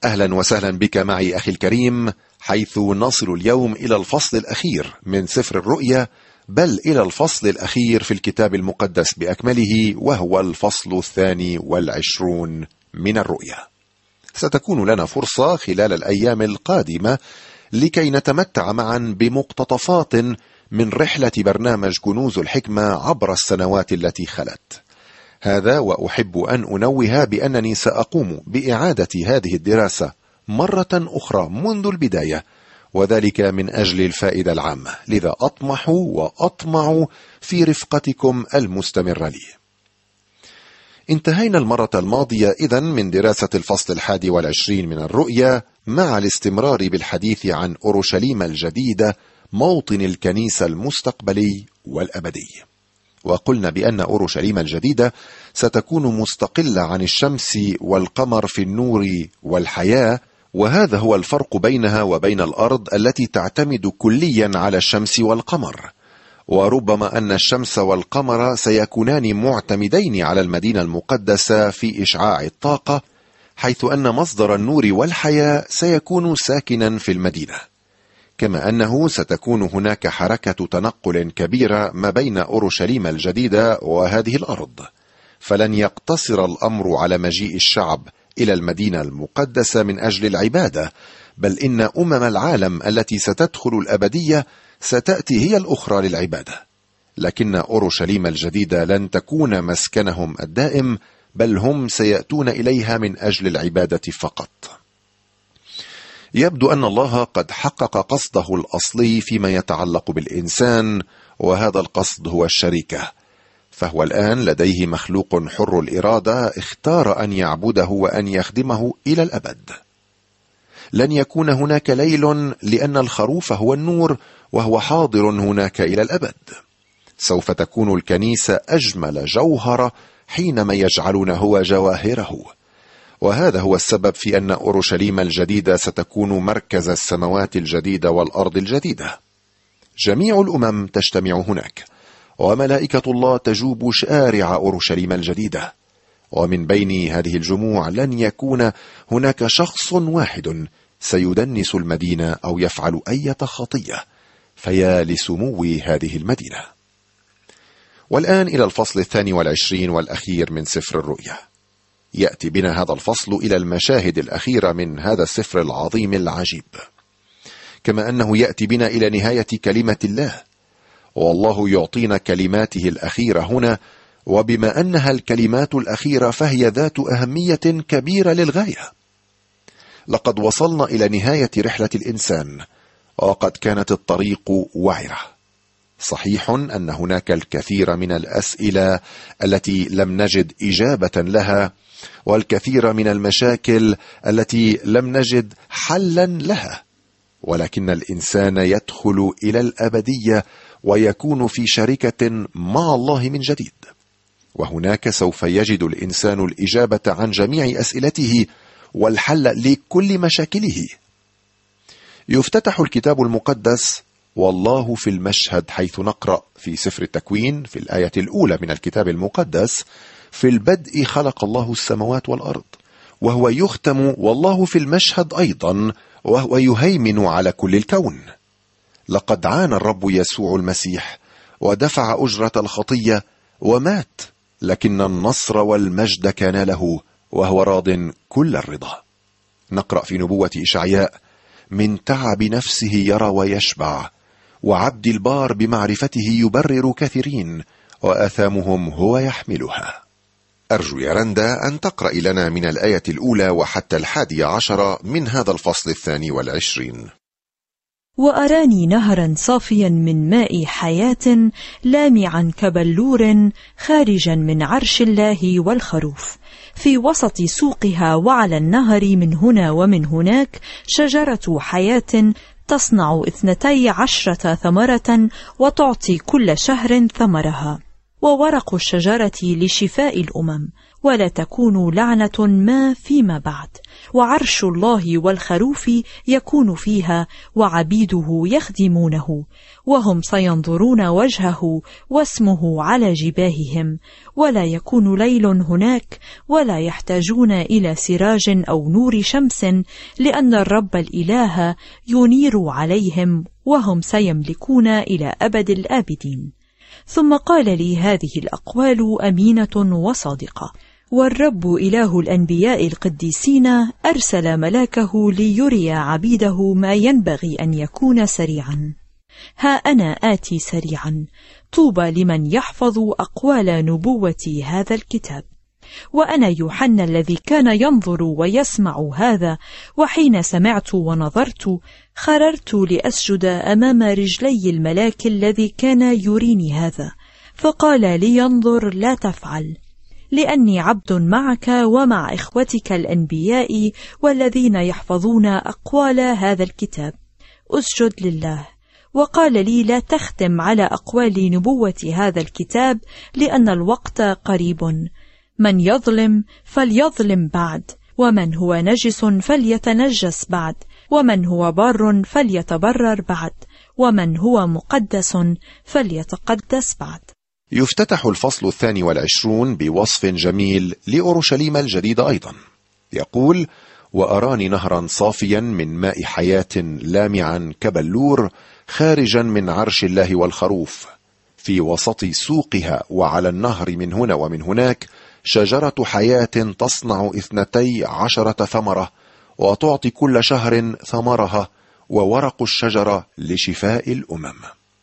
أهلا وسهلا بك معي أخي الكريم، حيث نصل اليوم إلى الفصل الأخير من سفر الرؤيا، بل إلى الفصل الأخير في الكتاب المقدس بأكمله، وهو الفصل 22 من الرؤيا. ستكون لنا فرصة خلال الأيام القادمة لكي نتمتع معا بمقتطفات من رحلة برنامج كنوز الحكمة عبر السنوات التي خلت. هذا وأحب أن أنوه بأنني سأقوم بإعادة هذه الدراسة مرة أخرى منذ البداية، وذلك من أجل الفائدة العامة، لذا أطمح وأطمع في رفقتكم المستمرة لي. انتهينا المرة الماضية إذن من دراسة الفصل 21 من الرؤيا، مع الاستمرار بالحديث عن أورشليم الجديدة، موطن الكنيسة المستقبلي والأبدي. وقلنا بأن أورشليم الجديدة ستكون مستقلة عن الشمس والقمر في النور والحياة، وهذا هو الفرق بينها وبين الأرض التي تعتمد كليا على الشمس والقمر. وربما أن الشمس والقمر سيكونان معتمدين على المدينة المقدسة في إشعاع الطاقة، حيث أن مصدر النور والحياة سيكون ساكنا في المدينة، كما أنه ستكون هناك حركة تنقل كبيرة ما بين أورشليم الجديدة وهذه الأرض. فلن يقتصر الأمر على مجيء الشعب إلى المدينة المقدسة من أجل العبادة، بل إن العالم التي ستدخل الأبدية ستأتي هي الأخرى للعبادة. لكن أورشليم الجديدة لن تكون مسكنهم الدائم، بل هم سيأتون إليها من أجل العبادة فقط. يبدو أن الله قد حقق قصده الأصلي فيما يتعلق بالإنسان، وهذا القصد هو الشركة. فهو الآن لديه مخلوق حر الإرادة اختار أن يعبده وأن يخدمه إلى الأبد. لن يكون هناك ليل، لأن الخروف هو النور وهو حاضر هناك إلى الأبد. سوف تكون الكنيسة أجمل جوهرة حينما يجعلون هو جواهره، وهذا هو السبب في أن أورشليم الجديدة ستكون مركز السماوات الجديدة والأرض الجديدة. جميع الأمم تجتمع هناك، وملائكة الله تجوب شارع أورشليم الجديدة، ومن بين هذه الجموع لن يكون هناك شخص واحد سيدنس المدينة أو يفعل أي خطية، فيا لسمو هذه المدينة. والآن إلى الفصل 22 والأخير من سفر الرؤيا. يأتي بنا هذا الفصل إلى المشاهد الأخيرة من هذا السفر العظيم العجيب، كما أنه يأتي بنا إلى نهاية كلمة الله، والله يعطينا كلماته الأخيرة هنا، وبما أنها الكلمات الأخيرة فهي ذات أهمية كبيرة للغاية. لقد وصلنا إلى نهاية رحلة الإنسان، وقد كانت الطريق وعرة. صحيح أن هناك الكثير من الأسئلة التي لم نجد إجابة لها، والكثير من المشاكل التي لم نجد حلا لها، ولكن الإنسان يدخل إلى الأبدية ويكون في شركة مع الله من جديد، وهناك سوف يجد الإنسان الإجابة عن جميع أسئلته والحل لكل مشاكله. يفتتح الكتاب المقدس والله في المشهد، حيث نقرأ في سفر التكوين في الآية الأولى من الكتاب المقدس: في البدء خلق الله السماوات والأرض. وهو يختم والله في المشهد أيضا، وهو يهيمن على كل الكون. لقد عانى الرب يسوع المسيح ودفع أجرة الخطية ومات، لكن النصر والمجد كان له، وهو راض كل الرضا. نقرأ في نبوة إشعياء: من تعب نفسه يرى ويشبع، وعبد البار بمعرفته يبرر كثيرين، وآثامهم هو يحملها. أرجو يا رندا أن تقرأ لنا من الآية الأولى وحتى 11 من هذا الفصل 22. وأراني نهرا صافيا من ماء حياة لامعا كبلور خارجا من عرش الله والخروف، في وسط سوقها، وعلى النهر من هنا ومن هناك شجرة حياة تصنع 12 ثمرة، وتعطي كل شهر ثمرها، وورق الشجرة لشفاء الأمم، ولا تكون لعنة ما فيما بعد، وعرش الله والخروف يكون فيها، وعبيده يخدمونه، وهم سينظرون وجهه واسمه على جباههم، ولا يكون ليل هناك، ولا يحتاجون إلى سراج أو نور شمس، لأن الرب الإله ينير عليهم، وهم سيملكون إلى أبد الآبدين. ثم قال لي: هذه الأقوال أمينة وصادقة، والرب إله الأنبياء القديسين أرسل ملاكه ليري عبيده ما ينبغي أن يكون سريعا. ها أنا آتي سريعا، طوبى لمن يحفظ أقوال نبوة هذا الكتاب. وأنا يوحنا الذي كان ينظر ويسمع هذا، وحين سمعت ونظرت خررت لأسجد أمام رجلي الملاك الذي كان يريني هذا، فقال لي: انظر، لا تفعل، لأني عبد معك ومع إخوتك الأنبياء والذين يحفظون أقوال هذا الكتاب، أسجد لله. وقال لي: لا تختم على أقوال نبوة هذا الكتاب، لأن الوقت قريب. من يظلم فليظلم بعد، ومن هو نجس فليتنجس بعد، ومن هو بار فليتبرر بعد، ومن هو مقدس فليتقدس بعد. يفتتح الفصل 22 بوصف جميل لأورشليم الجديدة أيضا. يقول: وأراني نهرا صافيا من ماء حياة لامعا كبلور خارجا من عرش الله والخروف، في وسط سوقها وعلى النهر من هنا ومن هناك شجرة حياة تصنع 12 ثمرة، وتعطي كل شهر ثمرها، وورق الشجرة لشفاء الأمم.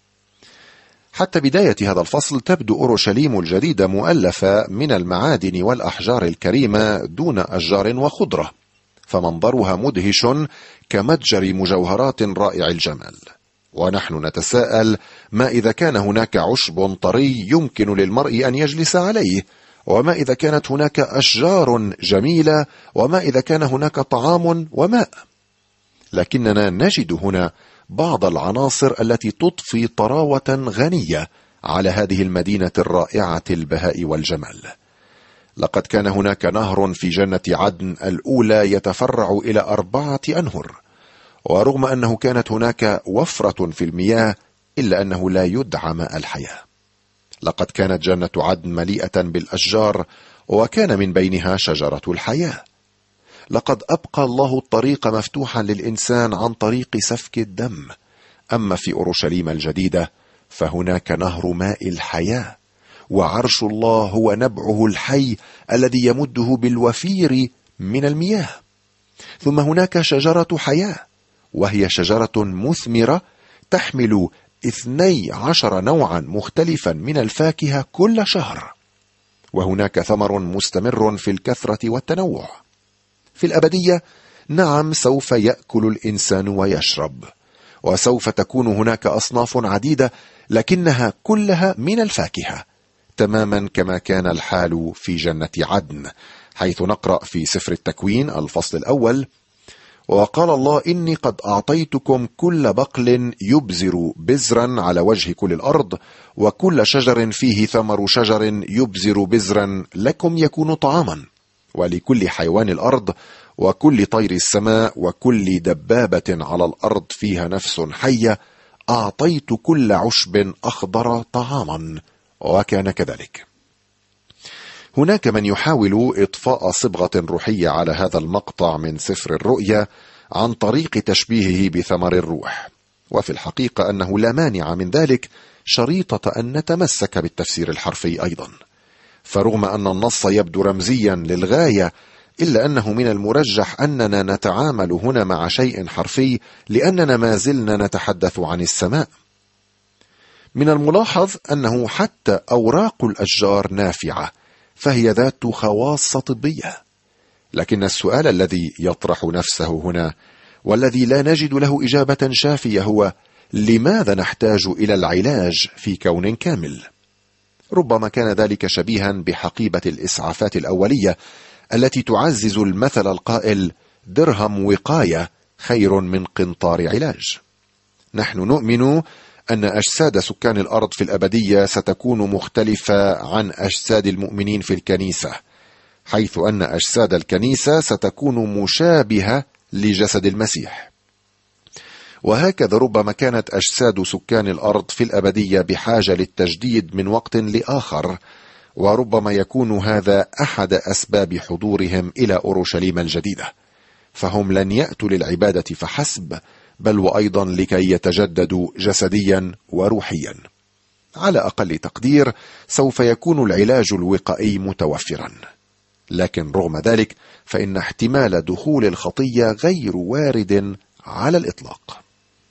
حتى بداية هذا الفصل تبدو أورشليم الجديدة مؤلفة من المعادن والأحجار الكريمة دون أشجار وخضرة، فمنظرها مدهش كمتجر مجوهرات رائع الجمال. ونحن نتساءل: ما إذا كان هناك عشب طري يمكن للمرء أن يجلس عليه؟ وما إذا كانت هناك أشجار جميلة؟ وما إذا كان هناك طعام وماء؟ لكننا نجد هنا بعض العناصر التي تضفي طراوة غنية على هذه المدينة الرائعة البهاء والجمال. لقد كان هناك نهر في جنة عدن الأولى يتفرع إلى 4 أنهر، ورغم أنه كانت هناك وفرة في المياه إلا أنه لا يدعى ماء الحياة. لقد كانت جنة عدن مليئة بالأشجار، وكان من بينها شجرة الحياة. لقد أبقى الله الطريق مفتوحا للإنسان عن طريق سفك الدم. أما في أورشليم الجديدة فهناك نهر ماء الحياة، وعرش الله هو نبعه الحي الذي يمده بالوفير من المياه. ثم هناك شجرة حياة، وهي شجرة مثمرة تحمل 12 نوعا مختلفا من الفاكهة كل شهر، وهناك ثمر مستمر في الكثرة والتنوع. في الأبدية نعم سوف يأكل الإنسان ويشرب، وسوف تكون هناك أصناف عديدة، لكنها كلها من الفاكهة، تماما كما كان الحال في جنة عدن، حيث نقرأ في سفر التكوين الفصل الأول: وقال الله: إني قد أعطيتكم كل بقل يبزر بزرا على وجه كل الأرض، وكل شجر فيه ثمر شجر يبزر بزرا لكم يكون طعاما، ولكل حيوان الأرض، وكل طير السماء، وكل دبابة على الأرض فيها نفس حية، أعطيت كل عشب أخضر طعاما. وكان كذلك. هناك من يحاول إضفاء صبغة روحية على هذا المقطع من سفر الرؤيا عن طريق تشبيهه بثمر الروح، وفي الحقيقة أنه لا مانع من ذلك شريطة أن نتمسك بالتفسير الحرفي أيضا. فرغم أن النص يبدو رمزيا للغاية، إلا أنه من المرجح أننا نتعامل هنا مع شيء حرفي، لأننا ما زلنا نتحدث عن السماء. من الملاحظ أنه حتى أوراق الأشجار نافعة، فهي ذات خواص طبية. لكن السؤال الذي يطرح نفسه هنا، والذي لا نجد له إجابة شافية، هو: لماذا نحتاج إلى العلاج في كون كامل؟ ربما كان ذلك شبيها بحقيبة الإسعافات الأولية التي تعزز المثل القائل: درهم وقاية خير من قنطار علاج. نحن نؤمن أن أجساد سكان الأرض في الأبدية ستكون مختلفة عن أجساد المؤمنين في الكنيسة، حيث أن أجساد الكنيسة ستكون مشابهة لجسد المسيح. وهكذا ربما كانت أجساد سكان الأرض في الأبدية بحاجة للتجديد من وقت لآخر، وربما يكون هذا أحد أسباب حضورهم إلى أورشليم الجديدة، فهم لن يأتوا للعبادة فحسب، بل وأيضا لكي يتجددوا جسديا وروحيا. على أقل تقدير سوف يكون العلاج الوقائي متوفرا، لكن رغم ذلك فإن احتمال دخول الخطية غير وارد على الإطلاق.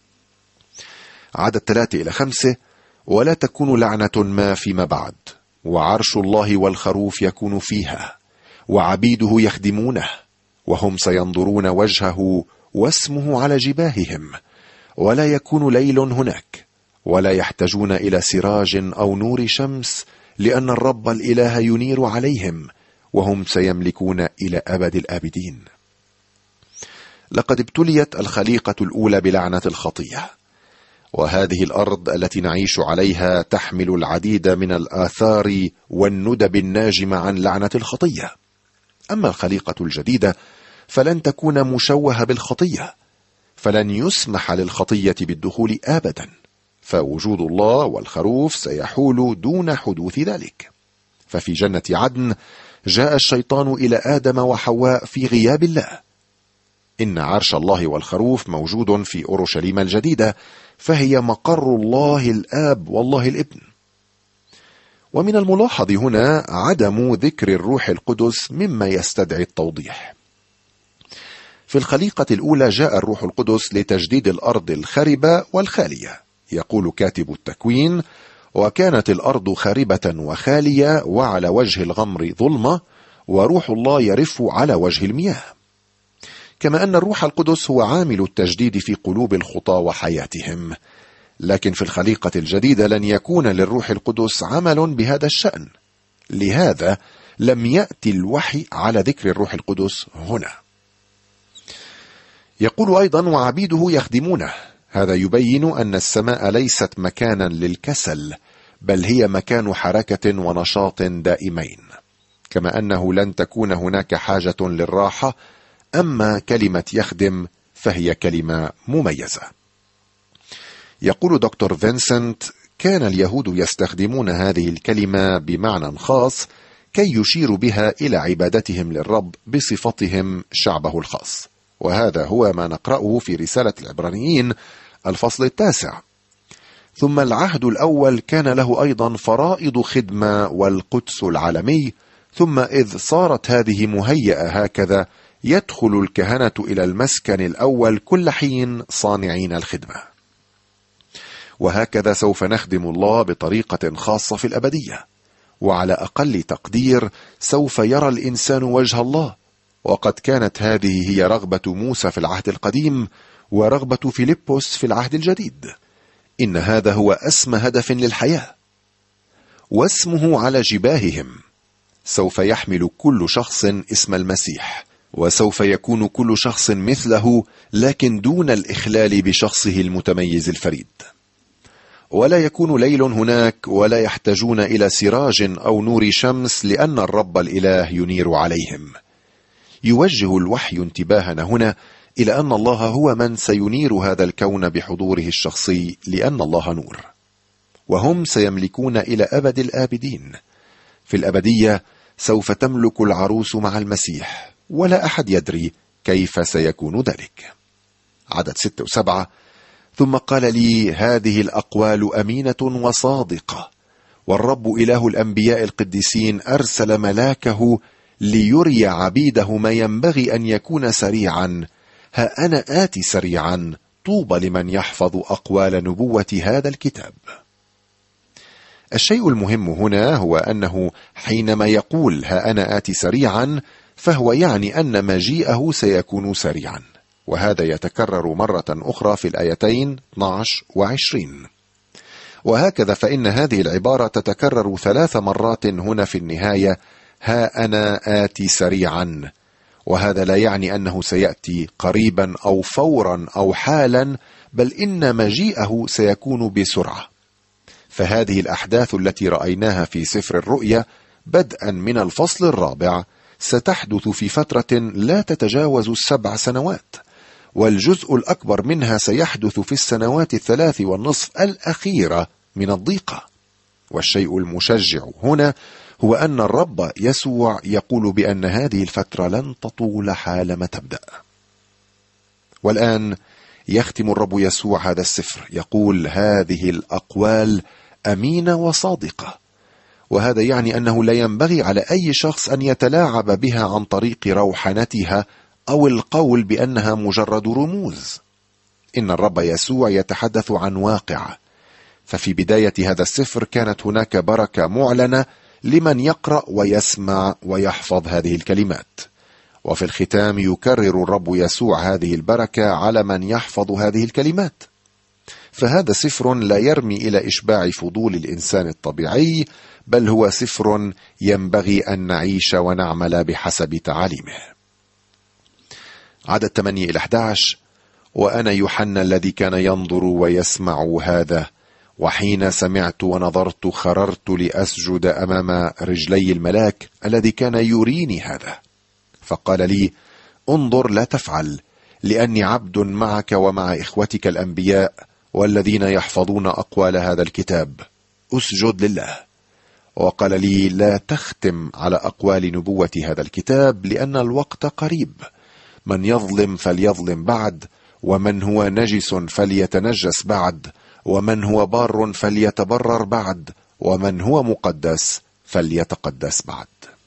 عدد 3-5: ولا تكون لعنة ما فيما بعد، وعرش الله والخروف يكون فيها، وعبيده يخدمونه، وهم سينظرون وجهه، واسمه على جباههم، ولا يكون ليل هناك، ولا يحتاجون إلى سراج أو نور شمس، لأن الرب الإله ينير عليهم، وهم سيملكون إلى أبد الآبدين. لقد ابتليت الخليقة الأولى بلعنة الخطية، وهذه الأرض التي نعيش عليها تحمل العديد من الآثار والندب الناجمة عن لعنة الخطية. أما الخليقة الجديدة فلن تكون مشوهة بالخطية، فلن يسمح للخطية بالدخول أبدا، فوجود الله والخروف سيحول دون حدوث ذلك. ففي جنة عدن جاء الشيطان إلى آدم وحواء في غياب الله. إن عرش الله والخروف موجود في أورشليم الجديدة، فهي مقر الله الآب والله الابن. ومن الملاحظ هنا عدم ذكر الروح القدس مما يستدعي التوضيح. في الخليقة الأولى جاء الروح القدس لتجديد الأرض الخربة والخالية. يقول كاتب التكوين: وكانت الأرض خاربة وخالية، وعلى وجه الغمر ظلمة، وروح الله يرف على وجه المياه. كما أن الروح القدس هو عامل التجديد في قلوب الخطاة وحياتهم، لكن في الخليقة الجديدة لن يكون للروح القدس عمل بهذا الشأن، لهذا لم يأتي الوحي على ذكر الروح القدس هنا. يقول أيضا: وعبيده يخدمونه. هذا يبين أن السماء ليست مكانا للكسل، بل هي مكان حركة ونشاط دائمين، كما أنه لن تكون هناك حاجة للراحة. أما كلمة يخدم فهي كلمة مميزة. يقول دكتور فينسنت: كان اليهود يستخدمون هذه الكلمة بمعنى خاص كي يشيروا بها إلى عبادتهم للرب بصفتهم شعبه الخاص، وهذا هو ما نقرأه في رسالة العبرانيين الفصل 9. ثم العهد الأول كان له أيضا فرائض خدمة والقدس العالمي، ثم إذ صارت هذه مهيئة هكذا يدخل الكهنة إلى المسكن الأول كل حين صانعين الخدمة. وهكذا سوف نخدم الله بطريقة خاصة في الأبدية، وعلى أقل تقدير سوف يرى الإنسان وجه الله. وقد كانت هذه هي رغبة موسى في العهد القديم، ورغبة فيلبس في العهد الجديد. إن هذا هو أسمى هدف للحياة. واسمه على جباههم. سوف يحمل كل شخص اسم المسيح، وسوف يكون كل شخص مثله، لكن دون الإخلال بشخصه المتميز الفريد. ولا يكون ليل هناك، ولا يحتاجون إلى سراج أو نور شمس، لأن الرب الإله ينير عليهم. يوجه الوحي انتباهنا هنا إلى أن الله هو من سينير هذا الكون بحضوره الشخصي، لأن الله نور. وهم سيملكون إلى أبد الآبدين. في الأبدية سوف تملك العروس مع المسيح، ولا أحد يدري كيف سيكون ذلك. عدد 6 و7: ثم قال لي: هذه الأقوال أمينة وصادقة، والرب إله الأنبياء القديسين أرسل ملاكه ليري عبيده ما ينبغي أن يكون سريعا. ها أنا آتي سريعا، طوبى لمن يحفظ أقوال نبوة هذا الكتاب. الشيء المهم هنا هو أنه حينما يقول ها أنا آتي سريعا، فهو يعني أن مجيئه سيكون سريعا، وهذا يتكرر مرة أخرى في الآيتين 12 و20. وهكذا فإن هذه العبارة تتكرر 3 مرات هنا في النهاية: ها أنا آتي سريعا. وهذا لا يعني أنه سيأتي قريبا أو فورا أو حالا، بل إن مجيئه سيكون بسرعة. فهذه الأحداث التي رأيناها في سفر الرؤيا بدءا من الفصل 4 ستحدث في فترة لا تتجاوز 7 سنوات، والجزء الأكبر منها سيحدث في السنوات 3.5 الأخيرة من الضيقة. والشيء المشجع هنا هو أن الرب يسوع يقول بأن هذه الفترة لن تطول حالما تبدأ. والآن يختم الرب يسوع هذا السفر يقول: هذه الأقوال أمينة وصادقة. وهذا يعني أنه لا ينبغي على أي شخص أن يتلاعب بها عن طريق روحنتها أو القول بأنها مجرد رموز. إن الرب يسوع يتحدث عن واقع، ففي بداية هذا السفر كانت هناك بركة معلنة لمن يقرأ ويسمع ويحفظ هذه الكلمات، وفي الختام يكرر الرب يسوع هذه البركة على من يحفظ هذه الكلمات. فهذا سفر لا يرمي إلى إشباع فضول الإنسان الطبيعي، بل هو سفر ينبغي أن نعيش ونعمل بحسب تعاليمه. عدد 8-11: وأنا يوحنا الذي كان ينظر ويسمع هذا، وحين سمعت ونظرت خررت لأسجد أمام رجلي الملاك الذي كان يريني هذا، فقال لي: انظر لا تفعل، لأني عبد معك ومع إخوتك الأنبياء والذين يحفظون أقوال هذا الكتاب، أسجد لله. وقال لي: لا تختم على أقوال نبوة هذا الكتاب، لأن الوقت قريب. من يظلم فليظلم بعد، ومن هو نجس فليتنجس بعد، ومن هو بار فليتبرر بعد، ومن هو مقدس فليتقدس بعد.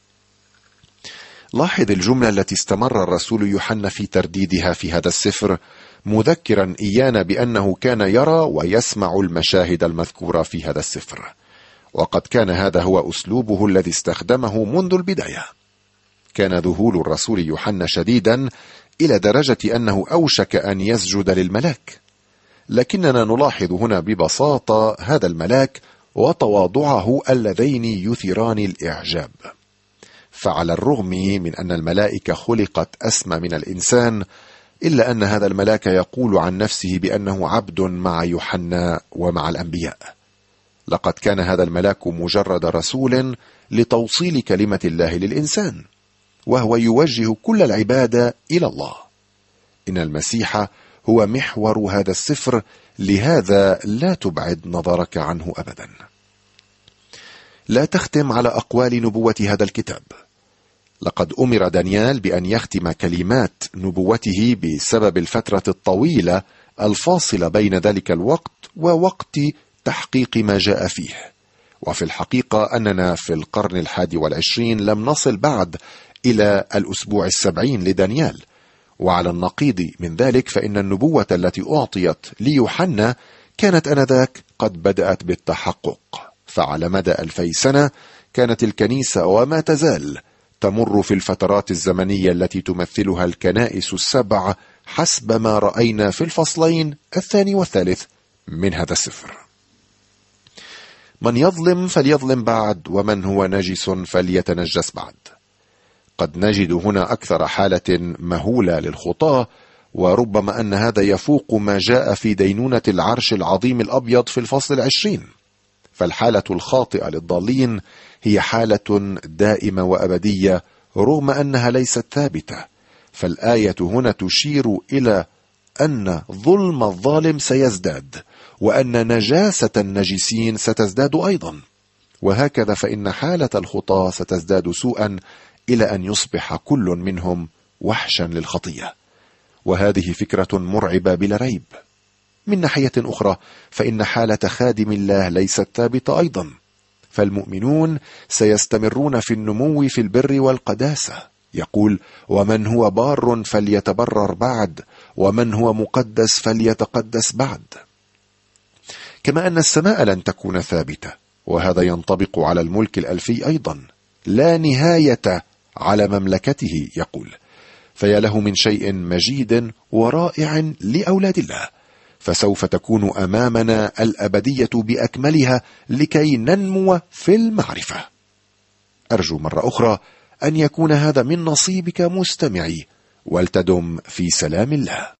لاحظ الجملة التي استمر الرسول يوحنا في ترديدها في هذا السفر، مذكرا إيانا بأنه كان يرى ويسمع المشاهد المذكورة في هذا السفر، وقد كان هذا هو أسلوبه الذي استخدمه منذ البداية. كان ذهول الرسول يوحنا شديدا إلى درجة أنه أوشك أن يسجد للملاك، لكننا نلاحظ هنا ببساطة هذا الملاك وتواضعه اللذين يثيران الإعجاب. فعلى الرغم من أن الملائكة خلقت أسمى من الإنسان، إلا أن هذا الملاك يقول عن نفسه بأنه عبد مع يوحنا ومع الأنبياء. لقد كان هذا الملاك مجرد رسول لتوصيل كلمة الله للإنسان، وهو يوجه كل العبادة إلى الله. إن المسيح هو محور هذا السفر، لهذا لا تبعد نظرك عنه أبدا. لا تختم على أقوال نبوة هذا الكتاب. لقد أمر دانيال بأن يختم كلمات نبوته بسبب الفترة الطويلة الفاصلة بين ذلك الوقت ووقت تحقيق ما جاء فيه. وفي الحقيقة أننا في القرن 21 لم نصل بعد إلى الأسبوع 70 لدانيال. وعلى النقيض من ذلك فإن النبوة التي أعطيت ليوحنا كانت آنذاك قد بدأت بالتحقق. فعلى مدى 2000 سنة كانت الكنيسة وما تزال تمر في الفترات الزمنية التي تمثلها الكنائس السبع حسب ما رأينا في الفصلين 2 و3 من هذا السفر. من يظلم فليظلم بعد، ومن هو نجس فليتنجس بعد. قد نجد هنا أكثر حالة مهولة للخطاة، وربما أن هذا يفوق ما جاء في دينونة العرش العظيم الأبيض في الفصل 20. فالحالة الخاطئة للضالين هي حالة دائمة وأبدية رغم أنها ليست ثابتة. فالآية هنا تشير إلى أن ظلم الظالم سيزداد، وأن نجاسة النجسين ستزداد أيضا، وهكذا فإن حالة الخطاة ستزداد سوءا إلى أن يصبح كل منهم وحشا للخطية. وهذه فكرة مرعبة بلا ريب. من ناحية أخرى فإن حالة خادم الله ليست ثابتة أيضا، فالمؤمنون سيستمرون في النمو في البر والقداسة. يقول: ومن هو بار فليتبرر بعد، ومن هو مقدس فليتقدس بعد. كما أن السماء لن تكون ثابتة، وهذا ينطبق على الملك الألفي أيضا، لا نهاية على مملكته. يقول: فيا له من شيء مجيد ورائع لأولاد الله، فسوف تكون أمامنا الأبدية بأكملها لكي ننمو في المعرفة. أرجو مرة أخرى أن يكون هذا من نصيبك مستمعي، ولتدم في سلام الله.